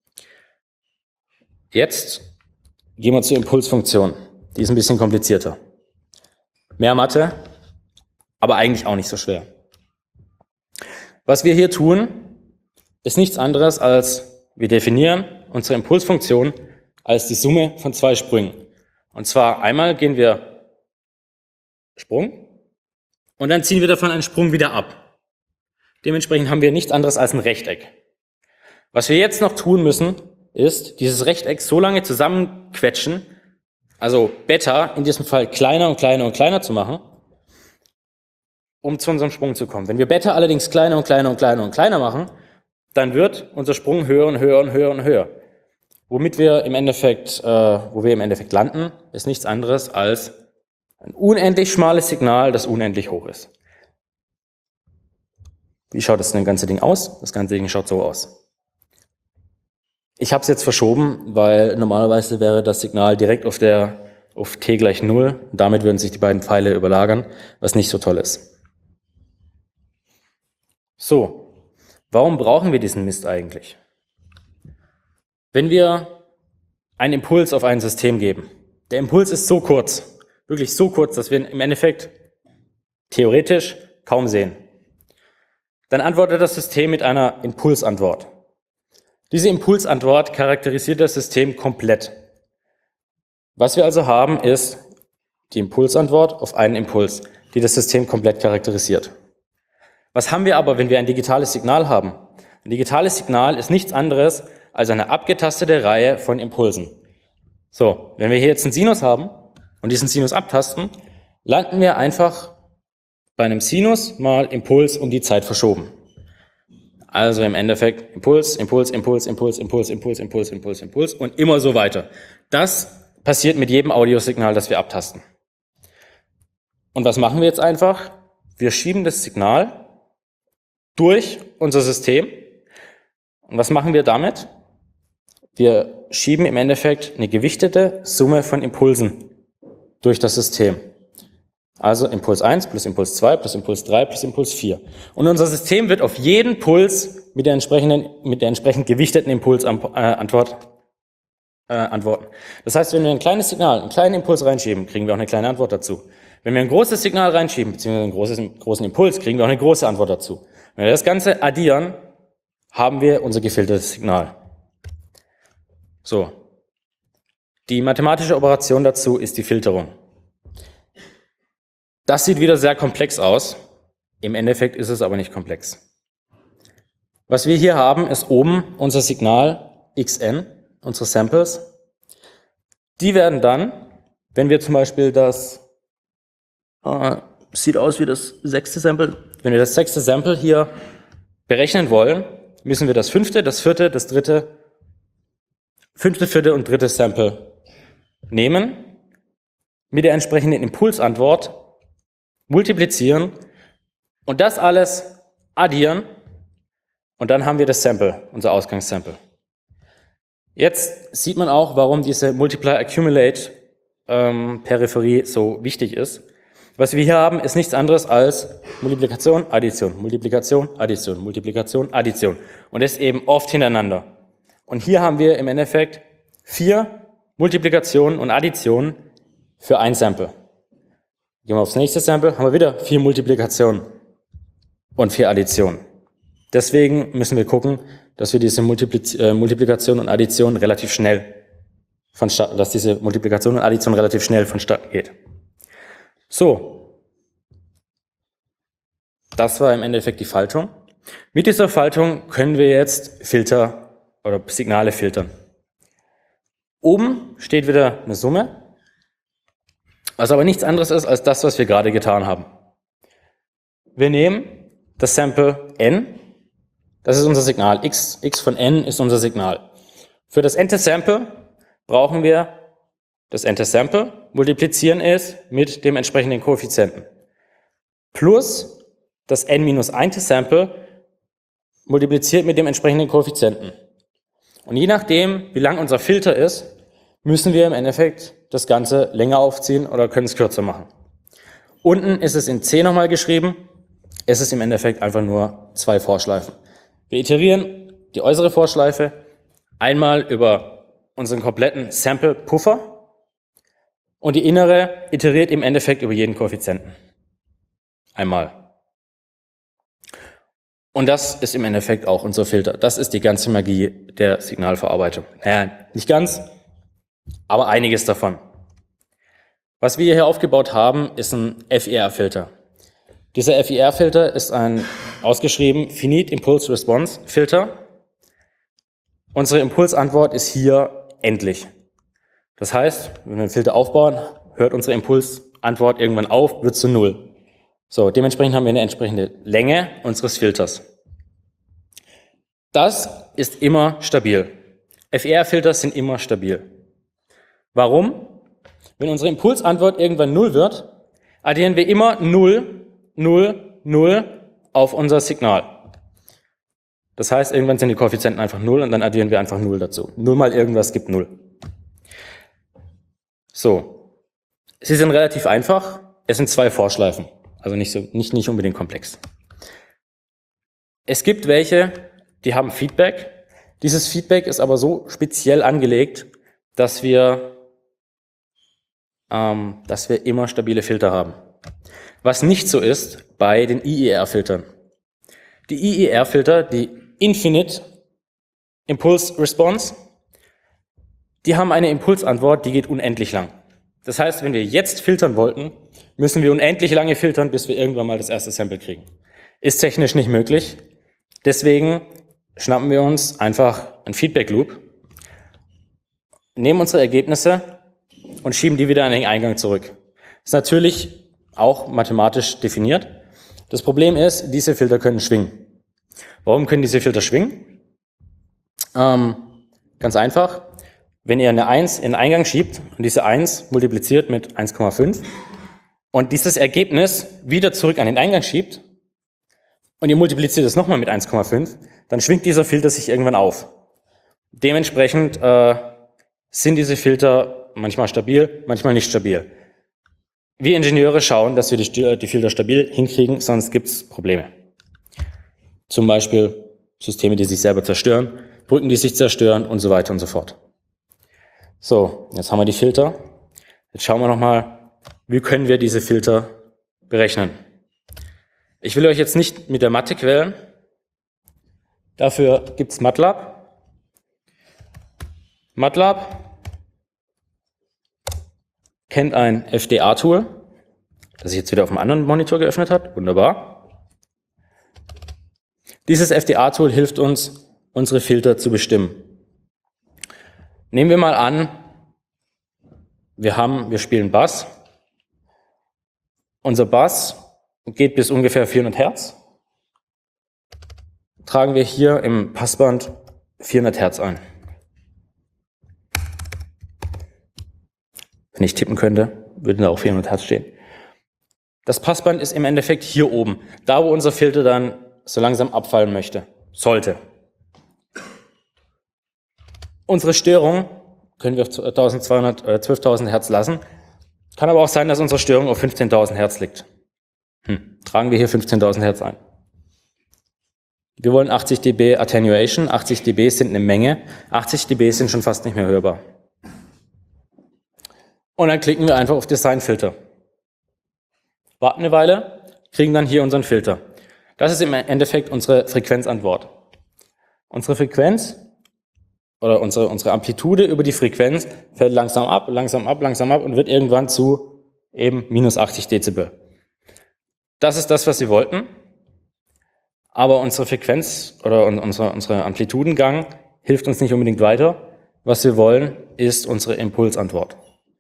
Jetzt gehen wir zur Impulsfunktion. Die ist ein bisschen komplizierter. Mehr Mathe, aber eigentlich auch nicht so schwer. Was wir hier tun, ist nichts anderes als, wir definieren unsere Impulsfunktion als die Summe von zwei Sprüngen. Und zwar einmal gehen wir Sprung und dann ziehen wir davon einen Sprung wieder ab. Dementsprechend haben wir nichts anderes als ein Rechteck. Was wir jetzt noch tun müssen, ist dieses Rechteck so lange zusammenquetschen, also Beta in diesem Fall kleiner und kleiner und kleiner zu machen, um zu unserem Sprung zu kommen. Wenn wir Beta allerdings kleiner und kleiner und kleiner und kleiner machen, dann wird unser Sprung höher und höher und höher und höher. Womit wir im Endeffekt, äh, wo wir im Endeffekt landen, ist nichts anderes als ein unendlich schmales Signal, das unendlich hoch ist. Wie schaut das denn ganze Ding aus? Das ganze Ding schaut so aus. Ich habe es jetzt verschoben, weil normalerweise wäre das Signal direkt auf der auf t gleich null. Damit würden sich die beiden Pfeile überlagern, was nicht so toll ist. So, warum brauchen wir diesen Mist eigentlich? Wenn wir einen Impuls auf ein System geben, der Impuls ist so kurz, wirklich so kurz, dass wir ihn im Endeffekt theoretisch kaum sehen, dann antwortet das System mit einer Impulsantwort. Diese Impulsantwort charakterisiert das System komplett. Was wir also haben, ist die Impulsantwort auf einen Impuls, die das System komplett charakterisiert. Was haben wir aber, wenn wir ein digitales Signal haben? Ein digitales Signal ist nichts anderes als eine abgetastete Reihe von Impulsen. So, wenn wir hier jetzt einen Sinus haben und diesen Sinus abtasten, landen wir einfach bei einem Sinus mal Impuls um die Zeit verschoben. Also im Endeffekt Impuls, Impuls, Impuls, Impuls, Impuls, Impuls, Impuls, Impuls, Impuls und immer so weiter. Das passiert mit jedem Audiosignal, das wir abtasten. Und was machen wir jetzt einfach? Wir schieben das Signal durch unser System. Und was machen wir damit? Wir schieben im Endeffekt eine gewichtete Summe von Impulsen durch das System. Also Impuls eins plus Impuls zwei plus Impuls drei plus Impuls vier. Und unser System wird auf jeden Puls mit der entsprechenden, mit der entsprechend gewichteten Impulsantwort äh, antworten. Das heißt, wenn wir ein kleines Signal, einen kleinen Impuls reinschieben, kriegen wir auch eine kleine Antwort dazu. Wenn wir ein großes Signal reinschieben, beziehungsweise einen großen, großen Impuls, kriegen wir auch eine große Antwort dazu. Wenn wir das Ganze addieren, haben wir unser gefiltertes Signal. So. Die mathematische Operation dazu ist die Filterung. Das sieht wieder sehr komplex aus. Im Endeffekt ist es aber nicht komplex. Was wir hier haben, ist oben unser Signal xn, unsere Samples. Die werden dann, wenn wir zum Beispiel das, äh, sieht aus wie das sechste Sample, wenn wir das sechste Sample hier berechnen wollen, müssen wir das fünfte, das vierte, das dritte, fünfte, vierte und dritte Sample nehmen, mit der entsprechenden Impulsantwort multiplizieren und das alles addieren und dann haben wir das Sample, unser Ausgangssample. Jetzt sieht man auch, warum diese Multiply-Accumulate-Peripherie ähm, so wichtig ist. Was wir hier haben, ist nichts anderes als Multiplikation, Addition, Multiplikation, Addition, Multiplikation, Addition. Und das eben oft hintereinander. Und hier haben wir im Endeffekt vier Multiplikationen und Additionen für ein Sample. Gehen wir aufs nächste Sample, haben wir wieder vier Multiplikationen und vier Additionen. Deswegen müssen wir gucken, dass wir diese Multipliz äh, Multiplikation und Addition relativ schnell vonstatten, dass diese Multiplikation und Addition relativ schnell vonstatten geht. So. Das war im Endeffekt die Faltung. Mit dieser Faltung können wir jetzt Filter oder Signale filtern. Oben steht wieder eine Summe, was aber nichts anderes ist als das, was wir gerade getan haben. Wir nehmen das Sample n, das ist unser Signal, x, x von n ist unser Signal. Für das n-te Sample brauchen wir das n-te Sample, multiplizieren es mit dem entsprechenden Koeffizienten. Plus das n minus eins-te Sample multipliziert mit dem entsprechenden Koeffizienten. Und je nachdem, wie lang unser Filter ist, müssen wir im Endeffekt das Ganze länger aufziehen oder können es kürzer machen. Unten ist es in C nochmal geschrieben. Es ist im Endeffekt einfach nur zwei Vorschleifen. Wir iterieren die äußere Vorschleife einmal über unseren kompletten Sample-Puffer und die innere iteriert im Endeffekt über jeden Koeffizienten. Einmal. Und das ist im Endeffekt auch unser Filter. Das ist die ganze Magie der Signalverarbeitung. Naja, nicht ganz, aber einiges davon. Was wir hier aufgebaut haben, ist ein F I R-Filter. Dieser F I R-Filter ist ein ausgeschrieben Finite Impulse Response Filter. Unsere Impulsantwort ist hier endlich. Das heißt, wenn wir einen Filter aufbauen, hört unsere Impulsantwort irgendwann auf, wird zu null. So, dementsprechend haben wir eine entsprechende Länge unseres Filters. Das ist immer stabil. F I R-Filter sind immer stabil. Warum? Wenn unsere Impulsantwort irgendwann null wird, addieren wir immer null, null, null auf unser Signal. Das heißt, irgendwann sind die Koeffizienten einfach null und dann addieren wir einfach null dazu. null mal irgendwas gibt null. So. Sie sind relativ einfach. Es sind zwei Vorschleifen. Also nicht, so, nicht, nicht unbedingt komplex. Es gibt welche, die haben Feedback. Dieses Feedback ist aber so speziell angelegt, dass wir, ähm, dass wir immer stabile Filter haben. Was nicht so ist bei den I I R-Filtern. Die I I R-Filter, die Infinite Impulse Response, die haben eine Impulsantwort, die geht unendlich lang. Das heißt, wenn wir jetzt filtern wollten, müssen wir unendlich lange filtern, bis wir irgendwann mal das erste Sample kriegen. Ist technisch nicht möglich. Deswegen schnappen wir uns einfach einen Feedback Loop, nehmen unsere Ergebnisse und schieben die wieder an den Eingang zurück. Ist natürlich auch mathematisch definiert. Das Problem ist, diese Filter können schwingen. Warum können diese Filter schwingen? Ähm, ganz einfach. Wenn ihr eine eins in den Eingang schiebt und diese eins multipliziert mit eins Komma fünf und dieses Ergebnis wieder zurück an den Eingang schiebt und ihr multipliziert es nochmal mit eins Komma fünf, dann schwingt dieser Filter sich irgendwann auf. Dementsprechend äh, sind diese Filter manchmal stabil, manchmal nicht stabil. Wir Ingenieure schauen, dass wir die, die Filter stabil hinkriegen, sonst gibt es Probleme. Zum Beispiel Systeme, die sich selber zerstören, Brücken, die sich zerstören und so weiter und so fort. So, jetzt haben wir die Filter. Jetzt schauen wir nochmal, wie können wir diese Filter berechnen. Ich will euch jetzt nicht mit der Mathe quälen. Dafür gibt es MATLAB. MATLAB kennt ein F D A-Tool, das sich jetzt wieder auf einem anderen Monitor geöffnet hat. Wunderbar. Dieses F D A-Tool hilft uns, unsere Filter zu bestimmen. Nehmen wir mal an, wir haben, wir spielen Bass. Unser Bass geht bis ungefähr vierhundert Hertz. Tragen wir hier im Passband vierhundert Hertz ein. Wenn ich tippen könnte, würden da auch vierhundert Hertz stehen. Das Passband ist im Endeffekt hier oben, da wo unser Filter dann so langsam abfallen möchte, sollte. Unsere Störung können wir auf zwölftausend Hertz lassen. Kann aber auch sein, dass unsere Störung auf fünfzehntausend Hertz liegt. Hm. Tragen wir hier fünfzehntausend Hertz ein. Wir wollen achtzig dB Attenuation. achtzig dB sind eine Menge. achtzig dB sind schon fast nicht mehr hörbar. Und dann klicken wir einfach auf Design Filter. warten eine Weile, kriegen dann hier unseren Filter. Das ist im Endeffekt unsere Frequenzantwort. Unsere Frequenz oder unsere, unsere Amplitude über die Frequenz fällt langsam ab, langsam ab, langsam ab und wird irgendwann zu eben minus achtzig Dezibel. Das ist das, was Sie wollten, aber unsere Frequenz oder unsere, unsere Amplitudengang hilft uns nicht unbedingt weiter. Was wir wollen, ist unsere Impulsantwort.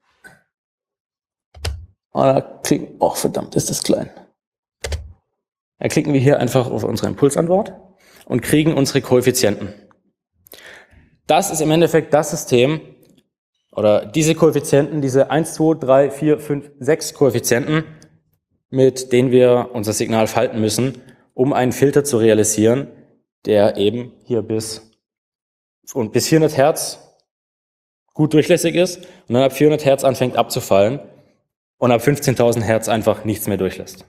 Oh, klicken, oh verdammt, ist das klein. Da klicken wir hier einfach auf unsere Impulsantwort und kriegen unsere Koeffizienten. Das ist im Endeffekt das System, oder diese Koeffizienten, diese eins, zwei, drei, vier, fünf, sechs Koeffizienten, mit denen wir unser Signal falten müssen, um einen Filter zu realisieren, der eben hier bis, und bis vierhundert Hertz gut durchlässig ist und dann ab vierhundert Hertz anfängt abzufallen und ab fünfzehntausend Hertz einfach nichts mehr durchlässt.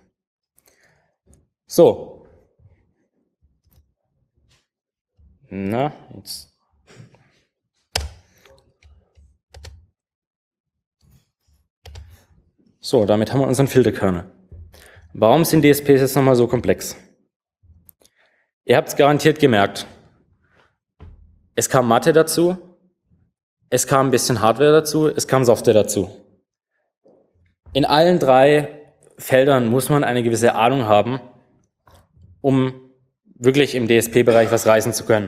So. Na, jetzt. So, damit haben wir unseren Filterkörner. Warum sind D S Ps jetzt nochmal so komplex? Ihr habt es garantiert gemerkt. Es kam Mathe dazu, es kam ein bisschen Hardware dazu, es kam Software dazu. In allen drei Feldern muss man eine gewisse Ahnung haben, um wirklich im D S P-Bereich was reißen zu können.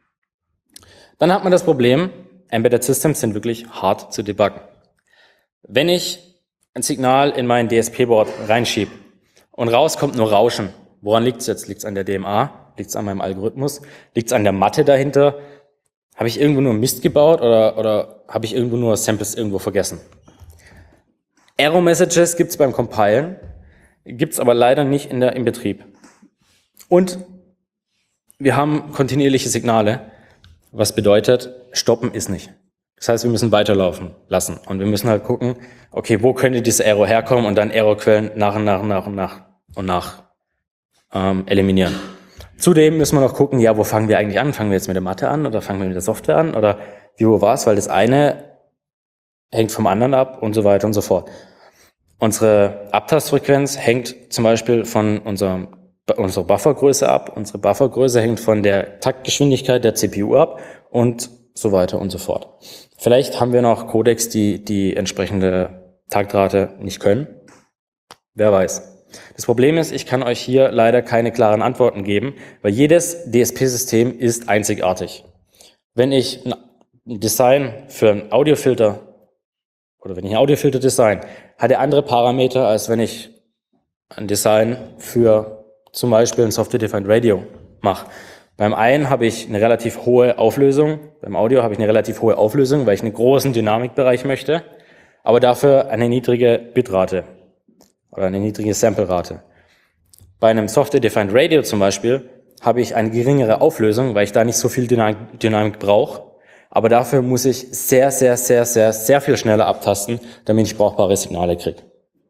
Dann hat man das Problem, Embedded Systems sind wirklich hart zu debuggen. Wenn ich ein Signal in mein D S P-Board reinschiebe und raus kommt nur Rauschen, woran liegt es jetzt? Liegt es an der D M A? Liegt es an meinem Algorithmus? Liegt es an der Mathe dahinter? Habe ich irgendwo nur Mist gebaut oder, oder habe ich irgendwo nur Samples irgendwo vergessen? Error-Messages gibt es beim Compilen, gibt es aber leider nicht in der, im Betrieb. Und wir haben kontinuierliche Signale, was bedeutet, stoppen ist nicht. Das heißt, wir müssen weiterlaufen lassen und wir müssen halt gucken, okay, wo könnte dieser Error herkommen und dann Errorquellen nach und nach und nach und nach und nach ähm, eliminieren. Zudem müssen wir noch gucken, ja, wo fangen wir eigentlich an? Fangen wir jetzt mit der Mathe an oder fangen wir mit der Software an oder wie, wo war es? Weil das eine hängt vom anderen ab und so weiter und so fort. Unsere Abtastfrequenz hängt zum Beispiel von unserem, unserer Buffergröße ab. Unsere Buffergröße hängt von der Taktgeschwindigkeit der C P U ab und so weiter und so fort. Vielleicht haben wir noch Codecs, die die entsprechende Taktrate nicht können. Wer weiß. Das Problem ist, ich kann euch hier leider keine klaren Antworten geben, weil jedes D S P-System ist einzigartig. Wenn ich ein Design für einen Audiofilter oder wenn ich einen Audiofilter design, hat er andere Parameter, als wenn ich ein Design für zum Beispiel ein Software-Defined Radio mache. Beim einen habe ich eine relativ hohe Auflösung, beim Audio habe ich eine relativ hohe Auflösung, weil ich einen großen Dynamikbereich möchte, aber dafür eine niedrige Bitrate oder eine niedrige Samplerate. Bei einem Software-Defined Radio zum Beispiel habe ich eine geringere Auflösung, weil ich da nicht so viel Dynamik, Dynamik brauche, aber dafür muss ich sehr, sehr, sehr, sehr, sehr viel schneller abtasten, damit ich brauchbare Signale kriege.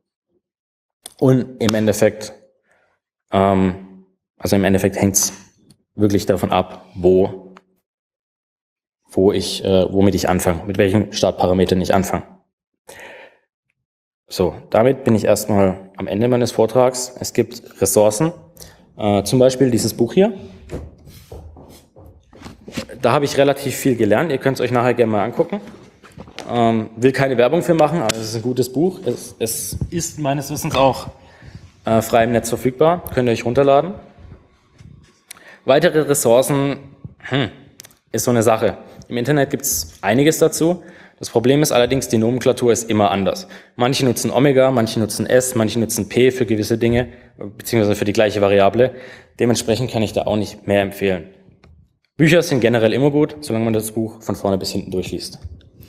Und im Endeffekt, ähm, also im Endeffekt hängt es wirklich davon ab, wo, wo ich, äh, womit ich anfange, mit welchen Startparametern ich anfange. So, damit bin ich erstmal am Ende meines Vortrags. Es gibt Ressourcen, äh, zum Beispiel dieses Buch hier. Da habe ich relativ viel gelernt. Ihr könnt es euch nachher gerne mal angucken. Ähm, will keine Werbung für machen, aber es ist ein gutes Buch. Es, es ist meines Wissens auch äh, frei im Netz verfügbar. Könnt ihr euch runterladen. Weitere Ressourcen, hm, ist so eine Sache. Im Internet gibt es einiges dazu. Das Problem ist allerdings, die Nomenklatur ist immer anders. Manche nutzen Omega, manche nutzen S, manche nutzen P für gewisse Dinge, beziehungsweise für die gleiche Variable. Dementsprechend kann ich da auch nicht mehr empfehlen. Bücher sind generell immer gut, solange man das Buch von vorne bis hinten durchliest.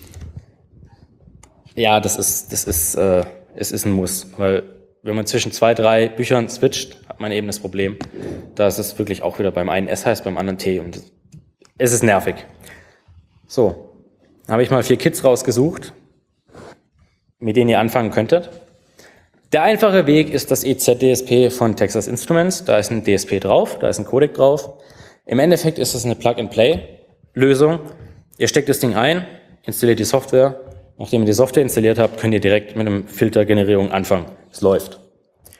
Ja, das ist, das ist, äh, es ist ein Muss, weil wenn man zwischen zwei, drei Büchern switcht, hat man eben das Problem, dass es wirklich auch wieder beim einen S heißt, beim anderen T und es ist nervig. So. Da habe ich mal vier Kits rausgesucht, mit denen ihr anfangen könntet. Der einfache Weg ist das E Z D S P von Texas Instruments. Da ist ein D S P drauf, da ist ein Codec drauf. Im Endeffekt ist es eine Plug-and-Play-Lösung. Ihr steckt das Ding ein, installiert die Software. Nachdem ihr die Software installiert habt, könnt ihr direkt mit einem Filtergenerierung anfangen. Es läuft.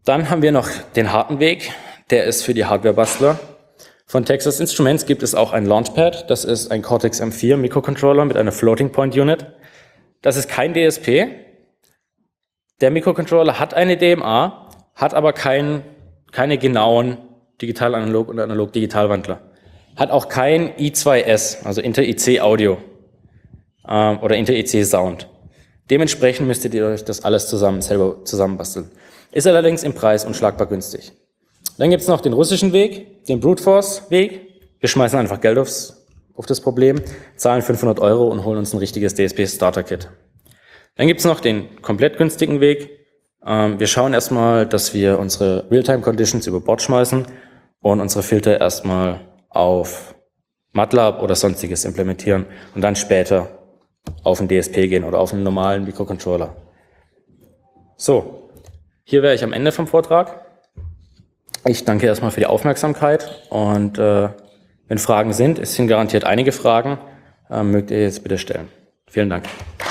Dann haben wir noch den harten Weg, der ist für die Hardware-Bastler. Von Texas Instruments gibt es auch ein Launchpad, das ist ein Cortex M vier Mikrocontroller mit einer Floating Point Unit. Das ist kein D S P. Der Mikrocontroller hat eine D M A, hat aber kein, keine genauen Digital-Analog- und Analog-Digital-Wandler. Hat auch kein I zwei S, also Inter-I C Audio ähm, oder Inter-I C Sound. Dementsprechend müsstet ihr euch das alles zusammen selber zusammenbasteln. Ist allerdings im Preis unschlagbar günstig. Dann gibt es noch den russischen Weg, den Brute Force Weg. Wir schmeißen einfach Geld aufs, auf das Problem, zahlen fünfhundert Euro und holen uns ein richtiges D S P Starter Kit. Dann gibt es noch den komplett günstigen Weg. Ähm, wir schauen erstmal, dass wir unsere Realtime Conditions über Bord schmeißen und unsere Filter erstmal auf MATLAB oder sonstiges implementieren und dann später auf den D S P gehen oder auf einen normalen Mikrocontroller. So, hier wäre ich am Ende vom Vortrag. Ich danke erstmal für die Aufmerksamkeit und äh, wenn Fragen sind, es sind garantiert einige Fragen, äh, mögt ihr jetzt bitte stellen. Vielen Dank.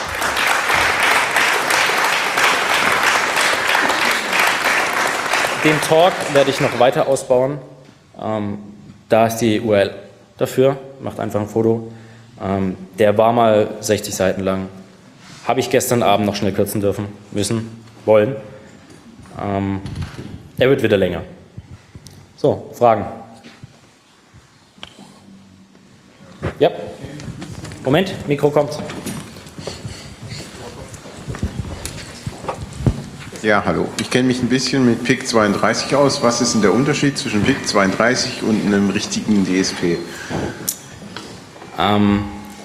Den Talk werde ich noch weiter ausbauen. Ähm, da ist die U R L dafür, macht einfach ein Foto. Ähm, der war mal sechzig Seiten lang. Habe ich gestern Abend noch schnell kürzen dürfen, müssen, wollen. Ähm, er wird wieder länger. So, Fragen? Ja. Moment, Mikro kommt. Ja, hallo. Ich kenne mich ein bisschen mit P I C zweiunddreißig aus. Was ist denn der Unterschied zwischen P I C zweiunddreißig und einem richtigen D S P? Ähm,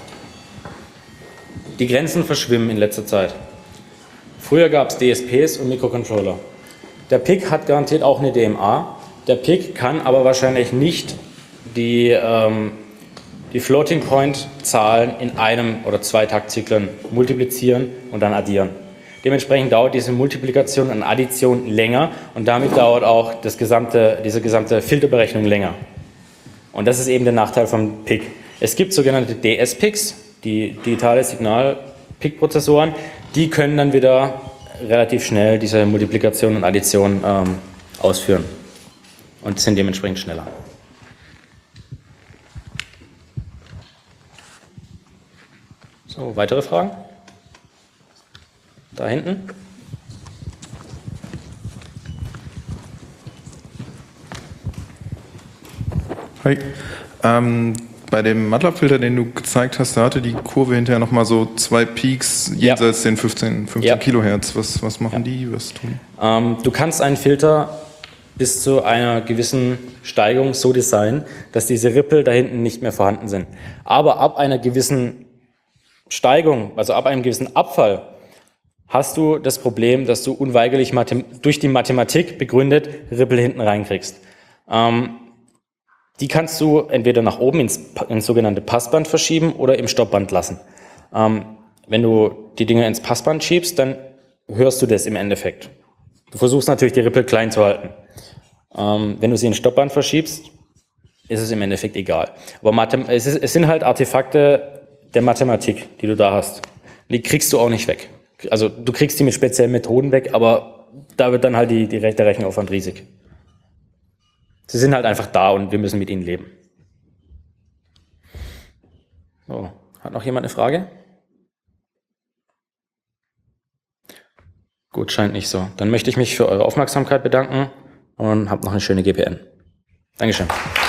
die Grenzen verschwimmen in letzter Zeit. Früher gab es D S Ps und Mikrocontroller. Der P I C hat garantiert auch eine D M A. Der P I C kann aber wahrscheinlich nicht die, ähm, die Floating Point Zahlen in einem oder zwei Taktzyklen multiplizieren und dann addieren. Dementsprechend dauert diese Multiplikation und Addition länger und damit dauert auch das gesamte, diese gesamte Filterberechnung länger. Und das ist eben der Nachteil vom P I C. Es gibt sogenannte D S P Cs, die digitale Signal-P I C-Prozessoren, die können dann wieder relativ schnell diese Multiplikation und Addition ähm, ausführen und sind dementsprechend schneller. So, weitere Fragen? Da hinten. Hi. Ähm, bei dem MATLAB-Filter, den du gezeigt hast, da hatte die Kurve hinterher nochmal so zwei Peaks jenseits ja. den fünfzehn, fünfzehn ja. Kilohertz. Was, was machen ja. die? Was tun? Ähm, du kannst einen Filter bis zu einer gewissen Steigung so designen, dass diese Rippel da hinten nicht mehr vorhanden sind. Aber ab einer gewissen Steigung, also ab einem gewissen Abfall, hast du das Problem, dass du unweigerlich durch die Mathematik begründet Rippel hinten reinkriegst. Ähm, die kannst du entweder nach oben ins, ins sogenannte Passband verschieben oder im Stoppband lassen. Ähm, wenn du die Dinge ins Passband schiebst, dann hörst du das im Endeffekt. Du versuchst natürlich, die Rippel klein zu halten. Ähm, wenn du sie ins Stoppband verschiebst, ist es im Endeffekt egal. Aber Mathem- es, ist, es sind halt Artefakte der Mathematik, die du da hast. Die kriegst du auch nicht weg. Also du kriegst die mit speziellen Methoden weg, aber da wird dann halt die, die, der Rechenaufwand riesig. Sie sind halt einfach da und wir müssen mit ihnen leben. So, hat noch jemand eine Frage? Gut, scheint nicht so. Dann möchte ich mich für eure Aufmerksamkeit bedanken und habt noch eine schöne G P N. Dankeschön.